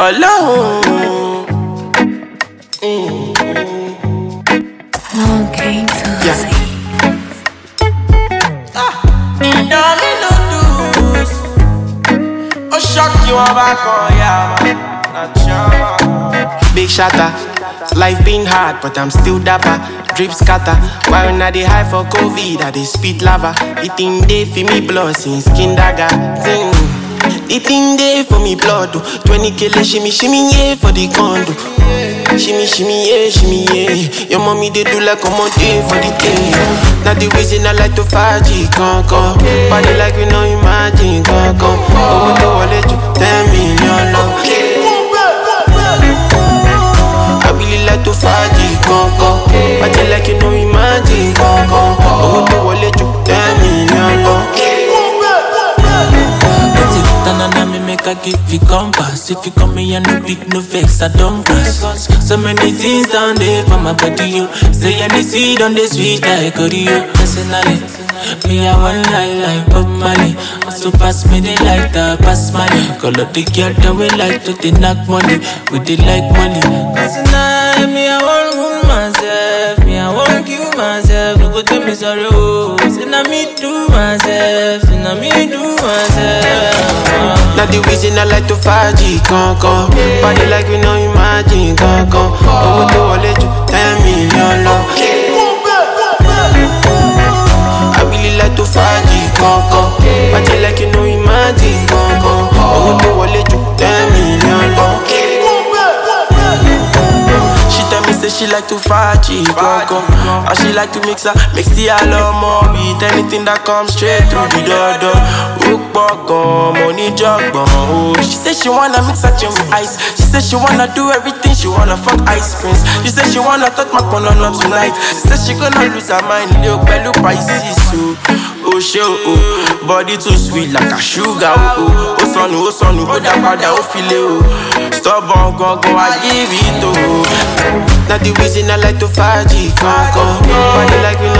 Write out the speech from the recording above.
alone. Long came to see. Oh, shock you are back on, yeah, big shatter. Life been hard, but I'm still dapper. Drip scatter. While when I dey high for COVID, I dey spit lava. The thing dey for me blood since skin dagger. The thing dey for me blood. 20 kilo shimmy yeah for the condo. Shimmy yeah. Your mommy dey do like a monte for the day. Now the reason I like to 5G con. Body like we no imagine con. Oh, to wallet you 10 million love. I really like to 5G con. Body like you no imagine con. Oh, to wallet you 10 million love. Tanana me make a give you compass. If you come here no big no vex, I don't cross. So many things down there for my body, you say I need see on the sweet like audio. Personally, me I want like Bob Marley. So pass me the light, pass money. Call up the girl that we like to they knock money. We they like money. Cause tonight me I want wound myself. Me I want kill myself. No go tell me sorry, oh. Say na me do myself. Say na me do myself. Now the reason I like to 5G con. Body like we no imagine con. Oh, to wallet you 10 million love. I really like to 5G con. Body like you no imagine con. Oh, to wallet you 10 million love. She tell me say she like to 5G con. And she like to mix the alone with anything that comes straight through the door. Money juggle. Oh, she said she wanna mix her gin with ice. She said she wanna do everything. She wanna fuck Ice Prince. She said she wanna touch my banana tonight. She said she gonna lose her mind. Little belly Pisces. Oh, she body too sweet like a sugar. Oh, son, go da pada, oh, feel it. Stubborn, go, I give it. Oh, now the reason I like to 5G con. Body like we